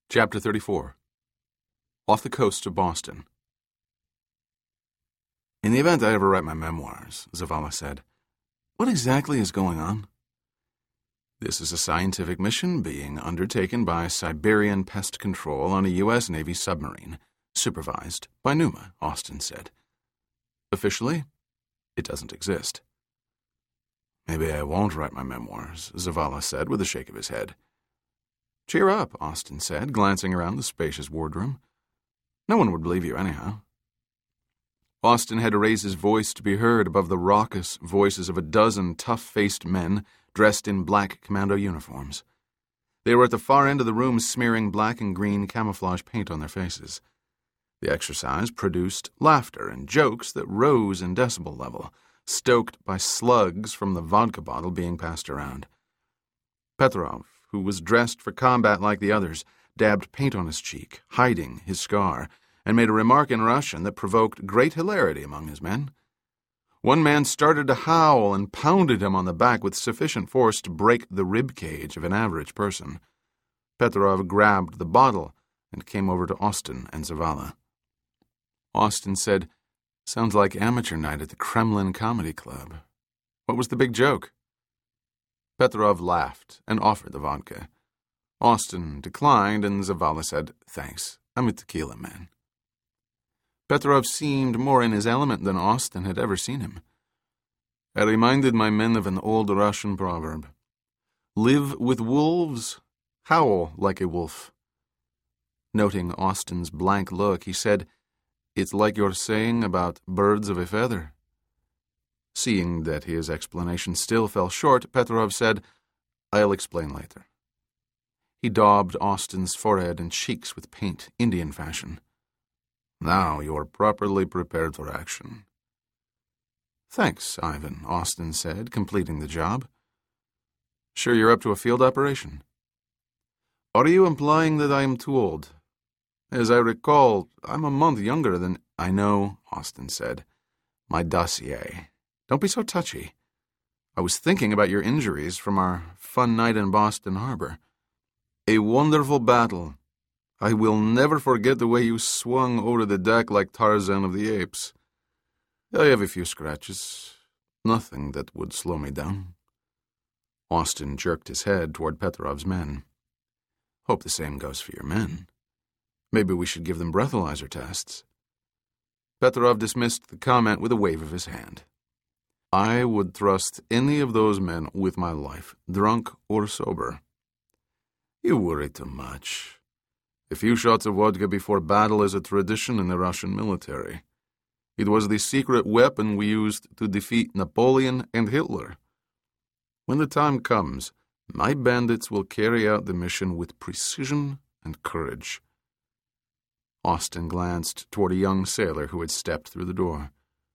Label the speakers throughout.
Speaker 1: Chapter 34. Off the coast of Boston. "In the event I ever write my memoirs," Zavala said, "what exactly is going on?" "This is a scientific mission being undertaken by Siberian Pest Control on a U.S. Navy submarine, supervised by Numa," Austin said. "Officially, it doesn't exist." "Maybe I won't write my memoirs," Zavala said with a shake of his head. "Cheer up," Austin said, glancing around the spacious wardroom. "No one would believe you anyhow." Austin had to raise his voice to be heard above the raucous voices of a dozen tough-faced men dressed in black commando uniforms. They were at the far end of the room smearing black and green camouflage paint on their faces. The exercise produced laughter and jokes that rose in decibel level, stoked by slugs from the vodka bottle being passed around. Petrov, who was dressed for combat like the others, dabbed paint on his cheek, hiding his scar, and made a remark in Russian that provoked great hilarity among his men. One man started to howl and pounded him on the back with sufficient force to break the rib cage of an average person. Petrov grabbed the bottle and came over to Austin and Zavala. Austin said, "Sounds like amateur night at the Kremlin Comedy Club. What was the big joke?" Petrov laughed and offered the vodka. Austin declined, and Zavala said, "Thanks, I'm a tequila man." Petrov seemed more in his element than Austin had ever seen him. "I reminded my men of an old Russian proverb. Live with wolves, howl like a wolf." Noting Austin's blank look, he said, "It's like your saying about birds of a feather." Seeing that his explanation still fell short, Petrov said, "I'll explain later." He daubed Austin's forehead and cheeks with paint, Indian fashion. "Now you are properly prepared for action." "Thanks, Ivan," Austin said, completing the job. "Sure you're up to a field operation?" "Are you implying that I am too old? As I recall, I'm a month younger than—" "I know," Austin said. "My dossier. Don't be so touchy. I was thinking about your injuries from our fun night in Boston Harbor. A wonderful battle. I will never forget the way you swung over the deck like Tarzan of the Apes. I have a few scratches. Nothing that would slow me down." Austin jerked his head toward Petrov's men. "Hope the same goes for your men. Maybe we should give them breathalyzer tests." Petrov dismissed the comment with a wave of his hand. "I would trust any of those men with my life, drunk or sober." "You worry too much. A few shots of vodka before battle is a tradition in the Russian military. It was the secret weapon we used to defeat Napoleon and Hitler. When the time comes, my bandits will carry out the mission with precision and courage." Austin glanced toward a young sailor who had stepped through the door.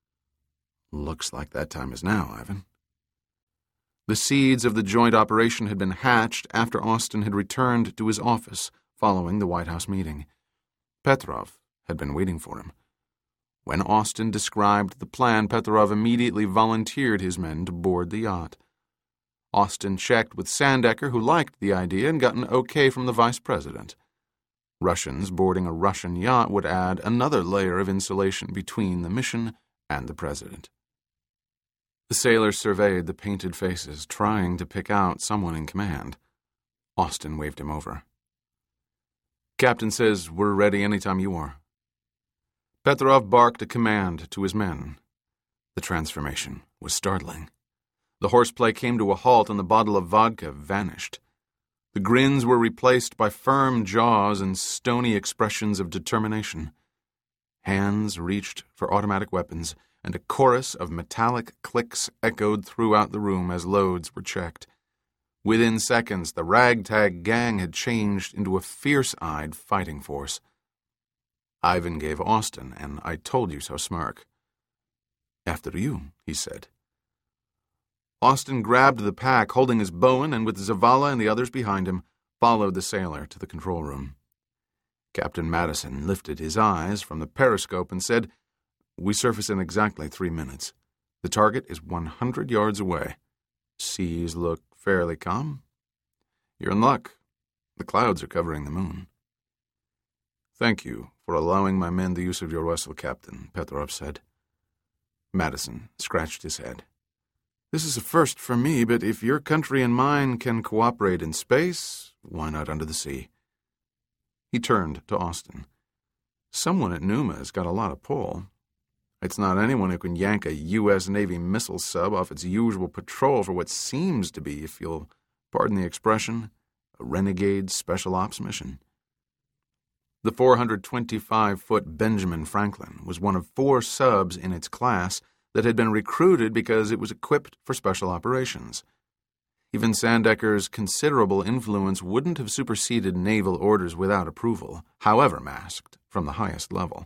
Speaker 1: "Looks like that time is now, Ivan." The seeds of the joint operation had been hatched after Austin had returned to his office following the White House meeting. Petrov had been waiting for him. When Austin described the plan, Petrov immediately volunteered his men to board the yacht. Austin checked with Sandecker, who liked the idea and got an okay from the vice president. Russians boarding a Russian yacht would add another layer of insulation between the mission and the president. The sailors surveyed the painted faces, trying to pick out someone in command. Austin waved him over. "Captain says we're ready anytime you are." Petrov barked a command to his men. The transformation was startling. The horseplay came to a halt and the bottle of vodka vanished. The grins were replaced by firm jaws and stony expressions of determination. Hands reached for automatic weapons, and a chorus of metallic clicks echoed throughout the room as loads were checked. Within seconds, the ragtag gang had changed into a fierce-eyed fighting force. Ivan gave Austin an I-told-you-so smirk. "After you," he said. Austin grabbed the pack, holding his Bowen, and with Zavala and the others behind him, followed the sailor to the control room. Captain Madison lifted his eyes from the periscope and said, "We surface in exactly 3 minutes. The target is 100 yards away. Seas look fairly calm. You're in luck. The clouds are covering the moon." "Thank you for allowing my men the use of your vessel, Captain," Petrov said. Madison scratched his head. "This is a first for me, but if your country and mine can cooperate in space, why not under the sea?" He turned to Austin. "Someone at Numa has got a lot of pull. It's not anyone who can yank a U.S. Navy missile sub off its usual patrol for what seems to be, if you'll pardon the expression, a renegade special ops mission." The 425-foot Benjamin Franklin was one of 4 subs in its class that had been recruited because it was equipped for special operations. Even Sandecker's considerable influence wouldn't have superseded naval orders without approval, however masked, from the highest level.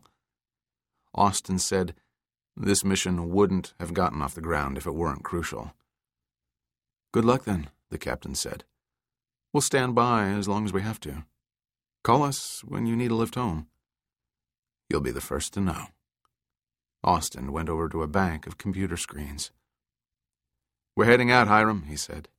Speaker 1: Austin said, "This mission wouldn't have gotten off the ground if it weren't crucial." "Good luck, then," the captain said. "We'll stand by as long as we have to. Call us when you need a lift home." "You'll be the first to know." Austin went over to a bank of computer screens. "We're heading out, Hiram," he said.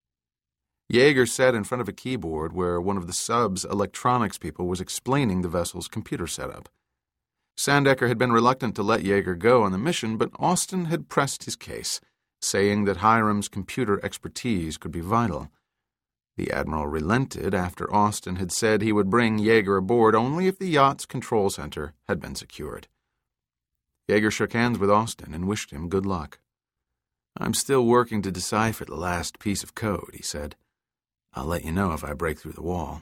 Speaker 1: Yeager sat in front of a keyboard where one of the sub's electronics people was explaining the vessel's computer setup. Sandecker had been reluctant to let Yeager go on the mission, but Austin had pressed his case, saying that Hiram's computer expertise could be vital. The Admiral relented after Austin had said he would bring Yeager aboard only if the yacht's control center had been secured. Yeager shook hands with Austin and wished him good luck. "I'm still working to decipher the last piece of code," he said. "I'll let you know if I break through the wall."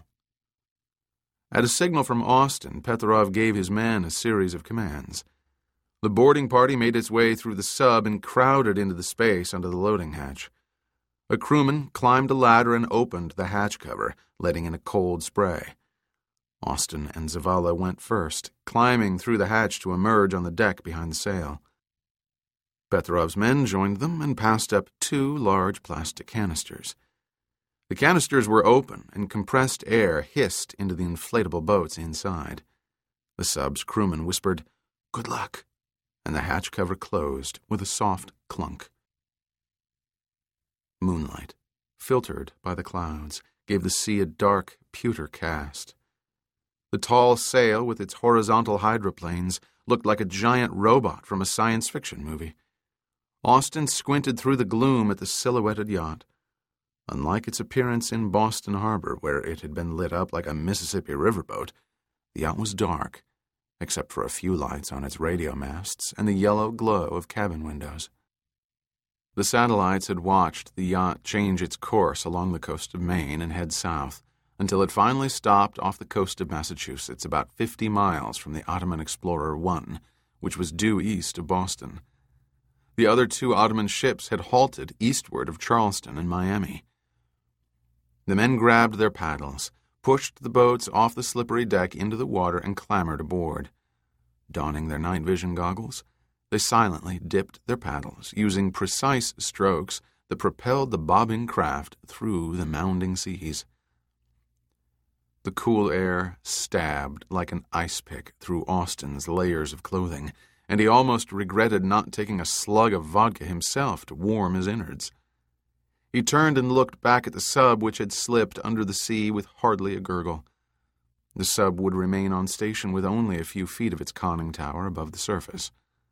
Speaker 1: At a signal from Austin, Petrov gave his men a series of commands. The boarding party made its way through the sub and crowded into the space under the loading hatch. A crewman climbed a ladder and opened the hatch cover, letting in a cold spray. Austin and Zavala went first, climbing through the hatch to emerge on the deck behind the sail. Petrov's men joined them and passed up 2 large plastic canisters. The canisters were open, and compressed air hissed into the inflatable boats inside. The sub's crewman whispered, "Good luck," and the hatch cover closed with a soft clunk. Moonlight, filtered by the clouds, gave the sea a dark, pewter cast. The tall sail with its horizontal hydroplanes looked like a giant robot from a science fiction movie. Austin squinted through the gloom at the silhouetted yacht. Unlike its appearance in Boston Harbor, where it had been lit up like a Mississippi riverboat, the yacht was dark, except for a few lights on its radio masts and the yellow glow of cabin windows. The satellites had watched the yacht change its course along the coast of Maine and head south, until it finally stopped off the coast of Massachusetts about 50 miles from the Ottoman Explorer 1, which was due east of Boston. The other 2 Ottoman ships had halted eastward of Charleston and Miami. The men grabbed their paddles, pushed the boats off the slippery deck into the water, and clambered aboard. Donning their night vision goggles, they silently dipped their paddles, using precise strokes that propelled the bobbing craft through the mounding seas. The cool air stabbed like an ice pick through Austin's layers of clothing, and he almost regretted not taking a slug of vodka himself to warm his innards. He turned and looked back at the sub, which had slipped under the sea with hardly a gurgle. The sub would remain on station with only a few feet of its conning tower above the surface.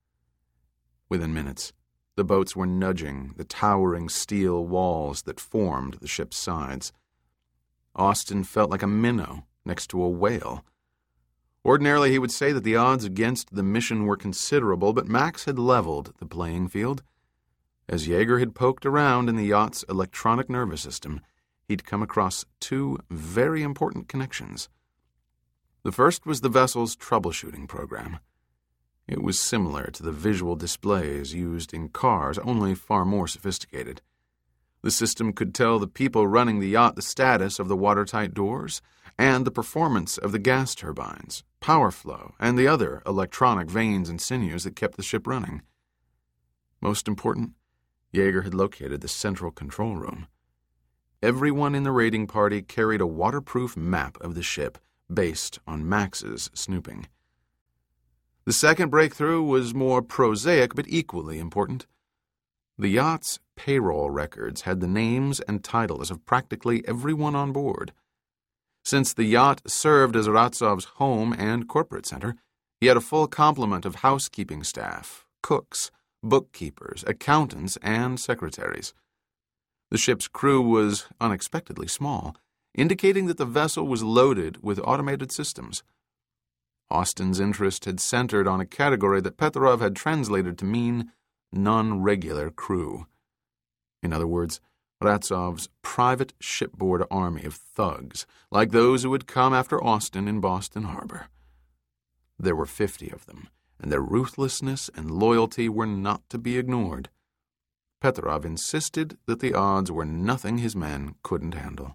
Speaker 1: Within minutes, the boats were nudging the towering steel walls that formed the ship's sides. Austin felt like a minnow next to a whale. Ordinarily, he would say that the odds against the mission were considerable, but Max had leveled the playing field. As Yeager had poked around in the yacht's electronic nervous system, he'd come across 2 very important connections. The first was the vessel's troubleshooting program. It was similar to the visual displays used in cars, only far more sophisticated. The system could tell the people running the yacht the status of the watertight doors and the performance of the gas turbines, power flow, and the other electronic veins and sinews that kept the ship running. Most important, Yeager had located the central control room. Everyone in the raiding party carried a waterproof map of the ship based on Max's snooping. The second breakthrough was more prosaic but equally important. The yacht's payroll records had the names and titles of practically everyone on board. Since the yacht served as Ratsov's home and corporate center, he had a full complement of housekeeping staff, cooks, bookkeepers, accountants, and secretaries. The ship's crew was unexpectedly small, indicating that the vessel was loaded with automated systems. Austin's interest had centered on a category that Petrov had translated to mean non-regular crew. In other words, Ratsov's private shipboard army of thugs, like those who had come after Austin in Boston Harbor. There were 50 of them, and their ruthlessness and loyalty were not to be ignored. Petrov insisted that the odds were nothing his men couldn't handle.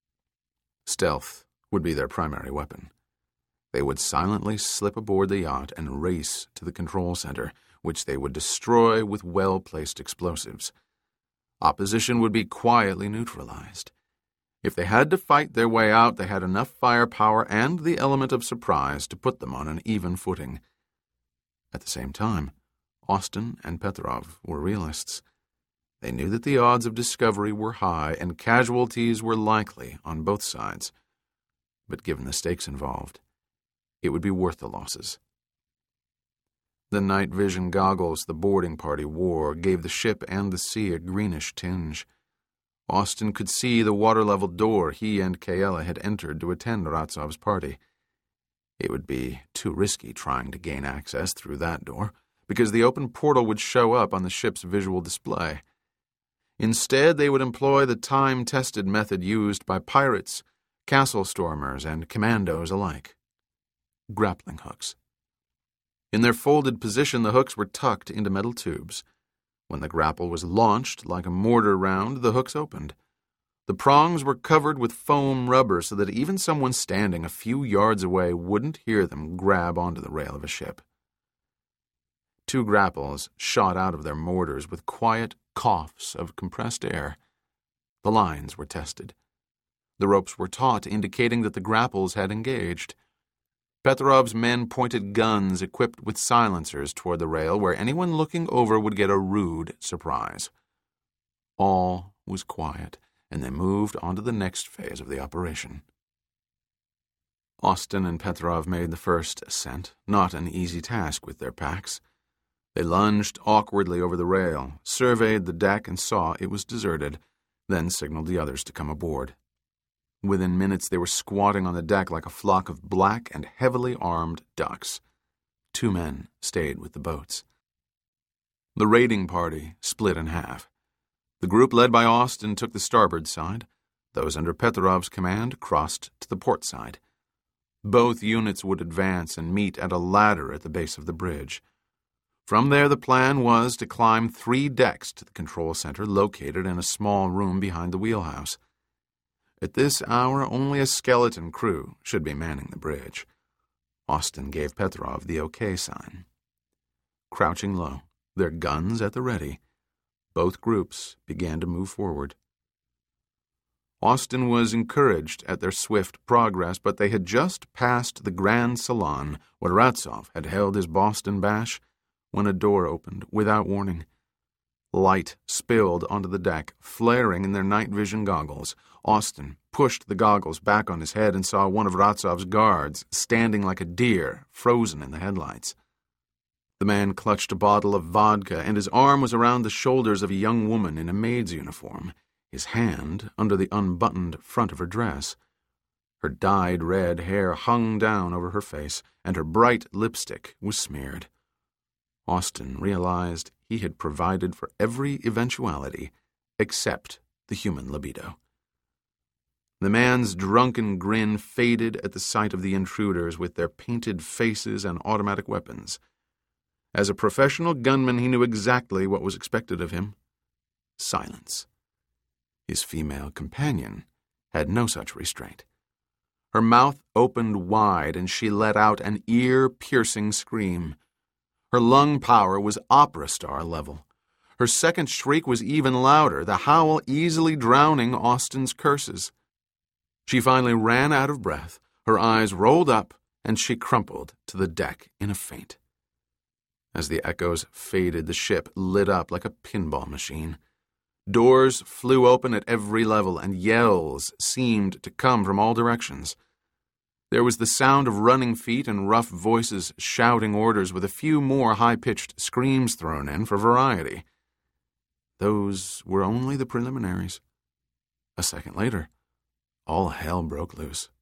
Speaker 1: Stealth would be their primary weapon. They would silently slip aboard the yacht and race to the control center, which they would destroy with well-placed explosives. Opposition would be quietly neutralized. If they had to fight their way out, they had enough firepower and the element of surprise to put them on an even footing. At the same time, Austin and Petrov were realists. They knew that the odds of discovery were high and casualties were likely on both sides. But given the stakes involved, it would be worth the losses. The night vision goggles the boarding party wore gave the ship and the sea a greenish tinge. Austin could see the water-level door he and Kayela had entered to attend Ratsov's party. It would be too risky trying to gain access through that door, because the open portal would show up on the ship's visual display. Instead, they would employ the time-tested method used by pirates, castle stormers, and commandos alike: grappling hooks. In their folded position, the hooks were tucked into metal tubes. When the grapple was launched like a mortar round, the hooks opened. The prongs were covered with foam rubber so that even someone standing a few yards away wouldn't hear them grab onto the rail of a ship. 2 grapples shot out of their mortars with quiet coughs of compressed air. The lines were tested. The ropes were taut, indicating that the grapples had engaged. Petrov's men pointed guns equipped with silencers toward the rail, where anyone looking over would get a rude surprise. All was quiet, and they moved on to the next phase of the operation. Austin and Petrov made the first ascent, not an easy task with their packs. They lunged awkwardly over the rail, surveyed the deck and saw it was deserted, then signaled the others to come aboard. Within minutes, they were squatting on the deck like a flock of black and heavily armed ducks. 2 men stayed with the boats. The raiding party split in half. The group led by Austin took the starboard side. Those under Petrov's command crossed to the port side. Both units would advance and meet at a ladder at the base of the bridge. From there, the plan was to climb 3 decks to the control center located in a small room behind the wheelhouse. At this hour, only a skeleton crew should be manning the bridge. Austin gave Petrov the OK sign. Crouching low, their guns at the ready, both groups began to move forward. Austin was encouraged at their swift progress, but they had just passed the Grand Salon, where Ratsov had held his Boston bash, when a door opened without warning. Light spilled onto the deck, flaring in their night vision goggles. Austin pushed the goggles back on his head and saw one of Ratsov's guards standing like a deer, frozen in the headlights. The man clutched a bottle of vodka, and his arm was around the shoulders of a young woman in a maid's uniform, his hand under the unbuttoned front of her dress. Her dyed red hair hung down over her face, and her bright lipstick was smeared. Austin realized he had provided for every eventuality except the human libido. The man's drunken grin faded at the sight of the intruders with their painted faces and automatic weapons. As a professional gunman, he knew exactly what was expected of him: silence. His female companion had no such restraint. Her mouth opened wide, and she let out an ear-piercing scream. Her lung power was opera star level. Her second shriek was even louder, the howl easily drowning Austin's curses. She finally ran out of breath, her eyes rolled up, and she crumpled to the deck in a faint. As the echoes faded, the ship lit up like a pinball machine. Doors flew open at every level, and yells seemed to come from all directions. There was the sound of running feet and rough voices shouting orders, with a few more high-pitched screams thrown in for variety. Those were only the preliminaries. A second later, all hell broke loose.